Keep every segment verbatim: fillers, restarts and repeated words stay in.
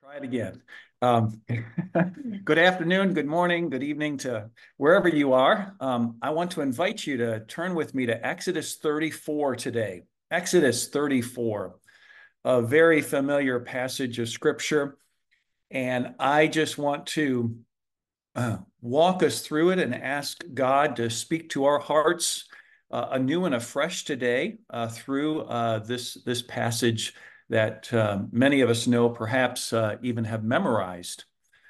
Try it again. Um, good afternoon, good morning, good evening to wherever you are. Um, I want to invite you to turn with me to Exodus thirty-four today. Exodus thirty-four, a very familiar passage of scripture. And I just want to uh, walk us through it and ask God to speak to our hearts uh, anew and afresh today uh, through uh, this, this passage that uh, many of us know, perhaps uh, even have memorized.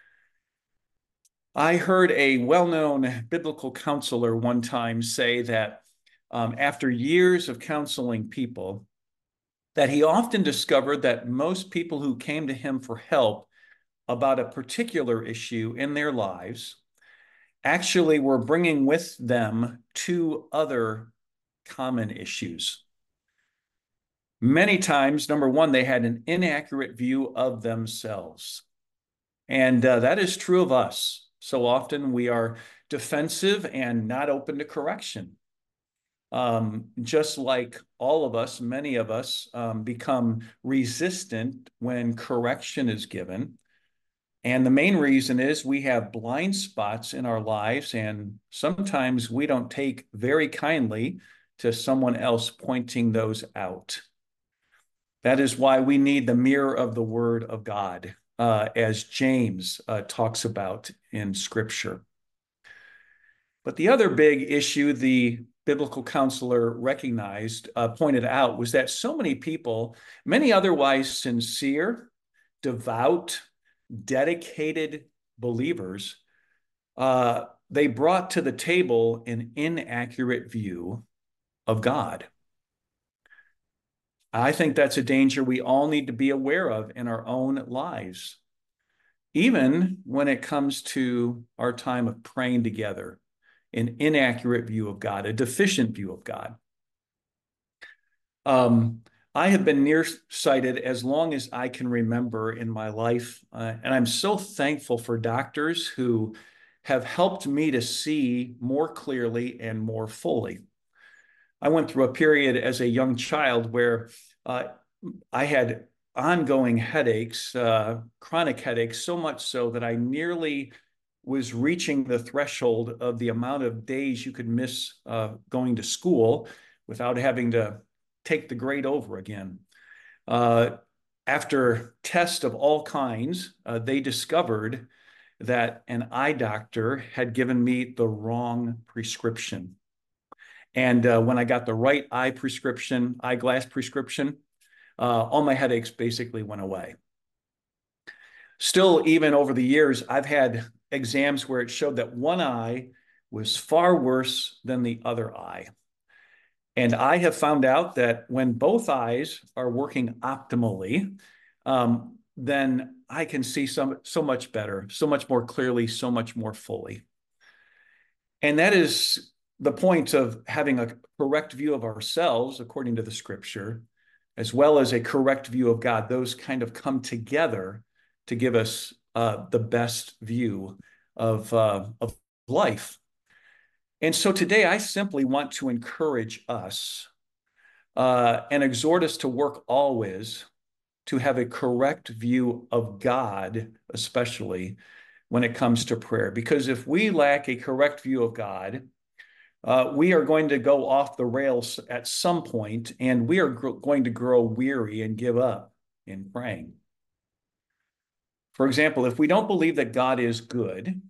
I heard a well-known biblical counselor one time say that um, after years of counseling people, that he often discovered that most people who came to him for help about a particular issue in their lives actually were bringing with them two other common issues. Many times, number one, they had an inaccurate view of themselves. And uh, that is true of us. So often we are defensive and not open to correction. Um, just like all of us, many of us um, become resistant when correction is given. And the main reason is we have blind spots in our lives, and sometimes we don't take very kindly to someone else pointing those out. That is why we need the mirror of the Word of God, uh, as James uh, talks about in Scripture. But the other big issue the biblical counselor recognized, uh, pointed out, was that so many people, many otherwise sincere, devout, dedicated believers, uh, they brought to the table an inaccurate view of God. I think that's a danger we all need to be aware of in our own lives, even when it comes to our time of praying together. An inaccurate view of God, a deficient view of God. Um, I have been nearsighted as long as I can remember in my life, uh, and I'm so thankful for doctors who have helped me to see more clearly and more fully. I went through a period as a young child where uh, I had ongoing headaches, uh, chronic headaches, so much so that I nearly was reaching the threshold of the amount of days you could miss uh, going to school without having to take the grade over again. Uh, After tests of all kinds, uh, they discovered that an eye doctor had given me the wrong prescription. And uh, when I got the right eye prescription, eyeglass prescription, uh, all my headaches basically went away. Still, even over the years, I've had exams where it showed that one eye was far worse than the other eye. And I have found out that when both eyes are working optimally, um, then I can see some, so much better, so much more clearly, so much more fully. And that is the point of having a correct view of ourselves, according to the scripture, as well as a correct view of God. Those kind of come together to give us uh, the best view of, uh, of life. And so today I simply want to encourage us uh, and exhort us to work always to have a correct view of God, especially when it comes to prayer. Because if we lack a correct view of God, uh, we are going to go off the rails at some point, and we are gr- going to grow weary and give up in praying. For example, if we don't believe that God is good,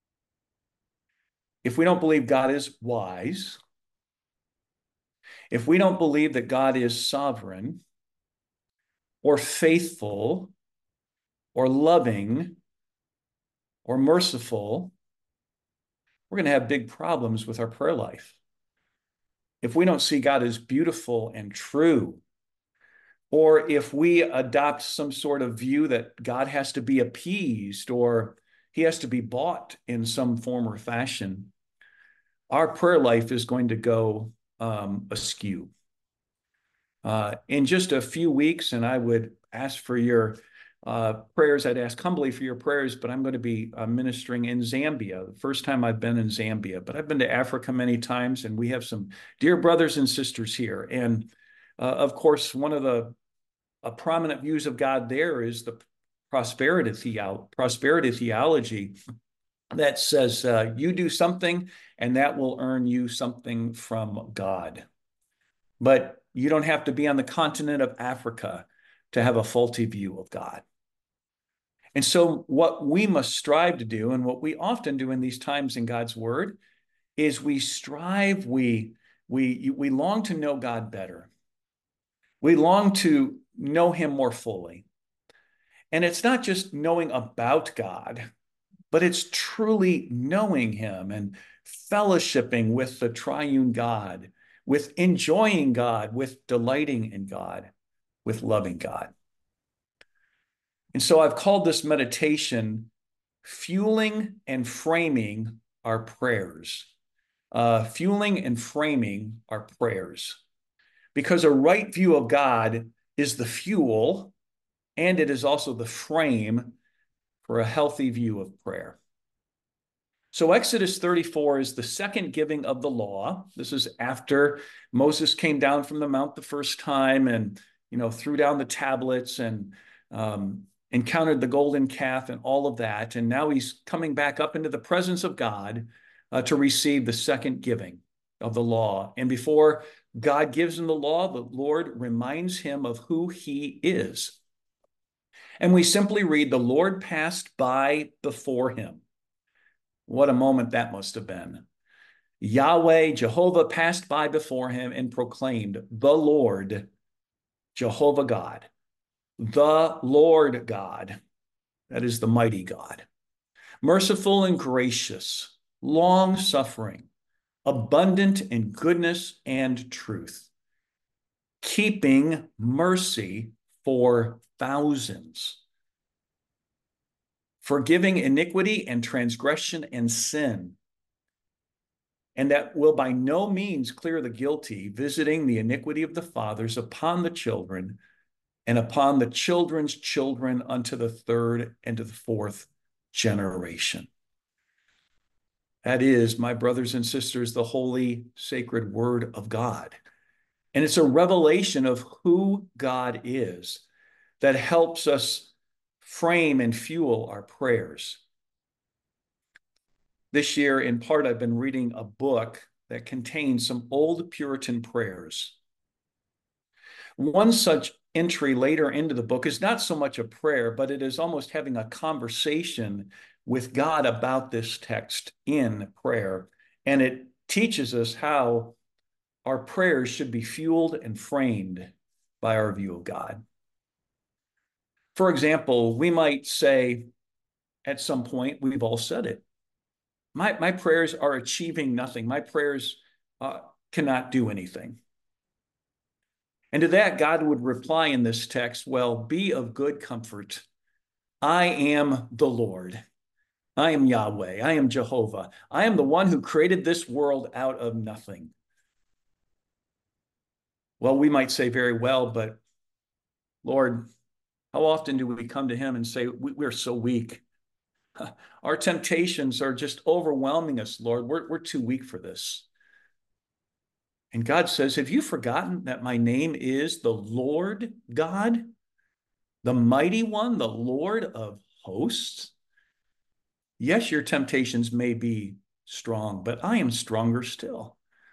if we don't believe God is wise, if we don't believe that God is sovereign or faithful or loving or merciful, we're going to have big problems with our prayer life. If we don't see God as beautiful and true, or if we adopt some sort of view that God has to be appeased or he has to be bought in some form or fashion, our prayer life is going to go um, askew. Uh, in just a few weeks, and I would ask for your uh, prayers. I'd ask humbly for your prayers, but I'm going to be uh, ministering in Zambia. The first time I've been in Zambia, but I've been to Africa many times, and we have some dear brothers and sisters here. And uh, of course, one of the uh, prominent views of God there is the prosperity, theo- prosperity theology that says uh, you do something and that will earn you something from God. But you don't have to be on the continent of Africa to have a faulty view of God. And so what we must strive to do, and what we often do in these times in God's word, is we strive, we, we, we long to know God better. We long to know him more fully. And it's not just knowing about God, but it's truly knowing him and fellowshipping with the triune God, with enjoying God, with delighting in God, with loving God. And so I've called this meditation fueling and framing our prayers. Uh, fueling and framing our prayers. Because a right view of God is the fuel, and it is also the frame for a healthy view of prayer. So Exodus thirty-four is the second giving of the law. This is after Moses came down from the mount the first time and, you know, threw down the tablets and um, encountered the golden calf and all of that. And now he's coming back up into the presence of God uh, to receive the second giving of the law. And before God gives him the law, the Lord reminds him of who he is. And we simply read, the Lord passed by before him. What a moment that must have been. Yahweh, Jehovah, passed by before him and proclaimed, the Lord, Jehovah God, the Lord God, that is the mighty God, merciful and gracious, long-suffering, abundant in goodness and truth, keeping mercy for thousands, forgiving iniquity and transgression and sin, and that will by no means clear the guilty, visiting the iniquity of the fathers upon the children and upon the children's children unto the third and to the fourth generation. That is, my brothers and sisters, the holy, sacred word of God. And it's a revelation of who God is that helps us frame and fuel our prayers. This year, in part, I've been reading a book that contains some old Puritan prayers. One such entry later into the book is not so much a prayer, but it is almost having a conversation with God about this text in prayer. And it teaches us how our prayers should be fueled and framed by our view of God. For example, we might say at some point, we've all said it, My, my prayers are achieving nothing. My prayers uh, cannot do anything. And to that, God would reply in this text, well, be of good comfort. I am the Lord. I am Yahweh. I am Jehovah. I am the one who created this world out of nothing. Well, we might say very well, but Lord, how often do we come to him and say, we're so weak? Our temptations are just overwhelming us, Lord. We're, we're too weak for this. And God says, have you forgotten that my name is the Lord God, the mighty one, the Lord of hosts? Yes, your temptations may be strong, but I am stronger still.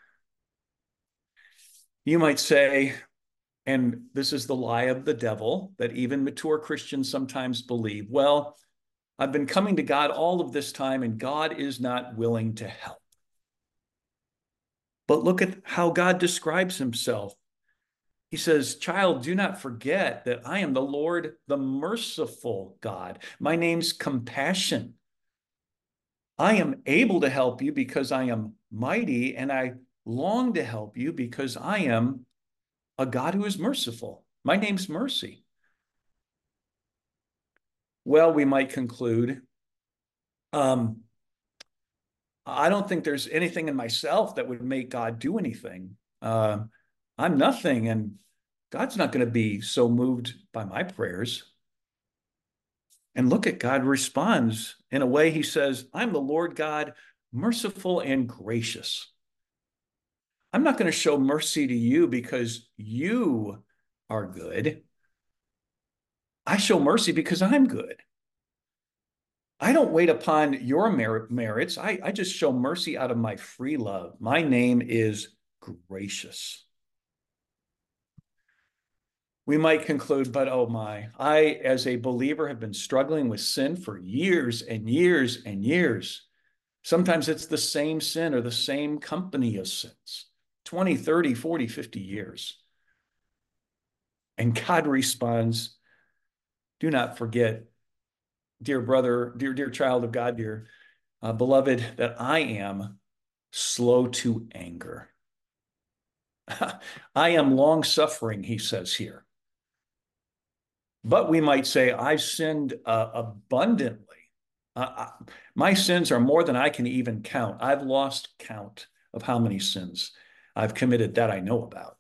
You might say, and this is the lie of the devil that even mature Christians sometimes believe, well, I've been coming to God all of this time and God is not willing to help. But look at how God describes himself. He says, child, do not forget that I am the Lord, the merciful God. My name's compassion. I am able to help you because I am mighty, and I long to help you because I am a God who is merciful. My name's mercy. Well, we might conclude, um, I don't think there's anything in myself that would make God do anything. Uh, I'm nothing, and God's not going to be so moved by my prayers. And look at God responds in a way. He says, I'm the Lord God, merciful and gracious. I'm not going to show mercy to you because you are good. I show mercy because I'm good. I don't wait upon your mer- merits. I, I just show mercy out of my free love. My name is gracious. We might conclude, but oh my, I, as a believer, have been struggling with sin for years and years and years. Sometimes it's the same sin or the same company of sins, twenty, thirty, forty, fifty years. And God responds, do not forget, dear brother, dear, dear child of God, dear uh, beloved, that I am slow to anger. I am long suffering, he says here. But we might say, I've sinned uh, abundantly. Uh, I, my sins are more than I can even count. I've lost count of how many sins I've committed that I know about.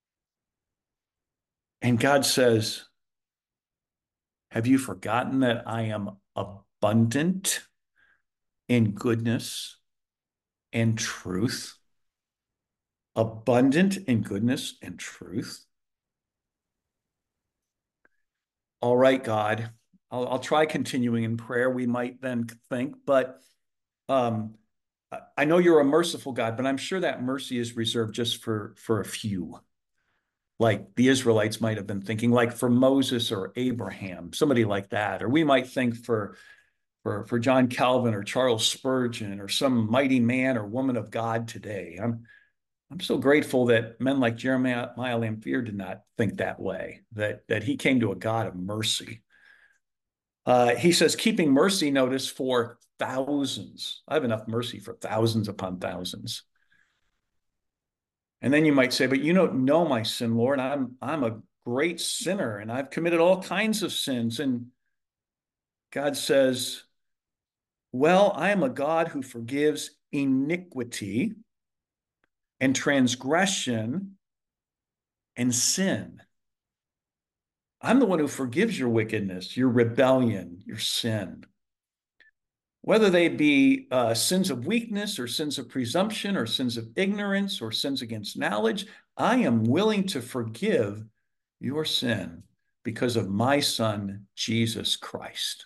And God says, have you forgotten that I am abundant in goodness and truth? Abundant in goodness and truth. All right, God, I'll, I'll try continuing in prayer. We might then think, but um, I know you're a merciful God, but I'm sure that mercy is reserved just for, for a few, like the Israelites might have been thinking, like for Moses or Abraham, somebody like that. Or we might think for, for, for John Calvin or Charles Spurgeon or some mighty man or woman of God today. I'm, I'm so grateful that men like Jeremiah Lanphier did not think that way, that, that he came to a God of mercy. Uh, he says, keeping mercy, notice, for thousands. I have enough mercy for thousands upon thousands. And then you might say, but you don't know my sin, Lord. I'm, I'm a great sinner and I've committed all kinds of sins. And God says, well, I am a God who forgives iniquity and transgression and sin. I'm the one who forgives your wickedness, your rebellion, your sin. Whether they be uh, sins of weakness or sins of presumption or sins of ignorance or sins against knowledge, I am willing to forgive your sin because of my Son, Jesus Christ.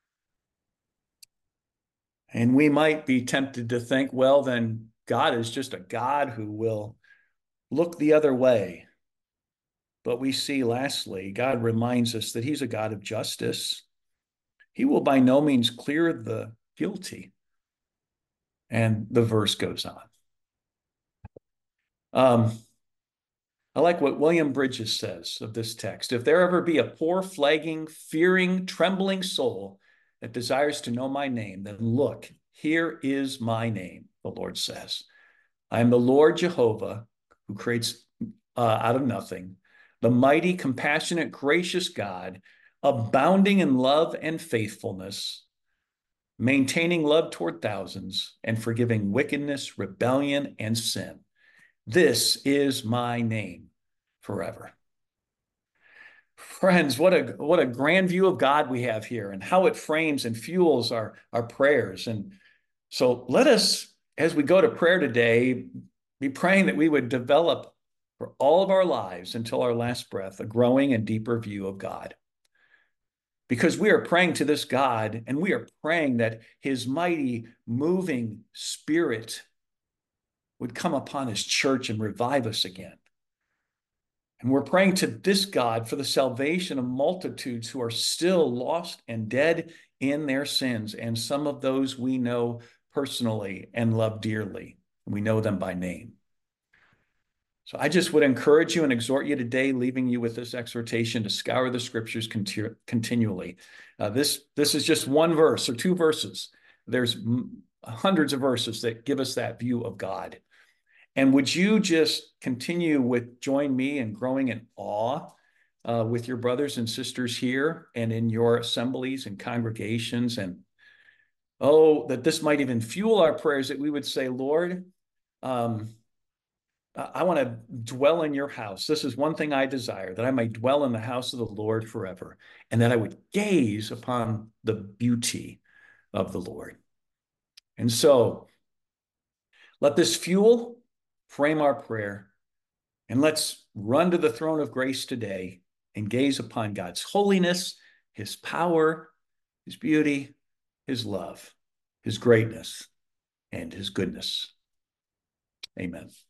And we might be tempted to think, well, then God is just a God who will look the other way. But we see, lastly, God reminds us that he's a God of justice. He will by no means clear the guilty. And the verse goes on. Um, I like what William Bridges says of this text. If there ever be a poor, flagging, fearing, trembling soul that desires to know my name, then look, here is my name, the Lord says. I am the Lord Jehovah who creates uh, out of nothing, the mighty, compassionate, gracious God, abounding in love and faithfulness, maintaining love toward thousands, and forgiving wickedness, rebellion, and sin. This is my name forever. Friends, what a what a grand view of God we have here and how it frames and fuels our, our prayers. And so let us, as we go to prayer today, be praying that we would develop for all of our lives until our last breath a growing and deeper view of God. Because we are praying to this God and we are praying that his mighty, moving spirit would come upon his church and revive us again. And we're praying to this God for the salvation of multitudes who are still lost and dead in their sins. And some of those we know personally and love dearly. We know them by name. So I just would encourage you and exhort you today, leaving you with this exhortation to scour the scriptures continu continually. Uh, this, this is just one verse or two verses. There's hundreds of verses that give us that view of God. And would you just continue with join me in growing in awe uh, with your brothers and sisters here and in your assemblies and congregations? And oh, that this might even fuel our prayers, that we would say, Lord, um, I want to dwell in your house. This is one thing I desire, that I may dwell in the house of the Lord forever, and that I would gaze upon the beauty of the Lord. And so let this fuel frame our prayer, and let's run to the throne of grace today and gaze upon God's holiness his power, his beauty, his love, his greatness, and his goodness. Amen.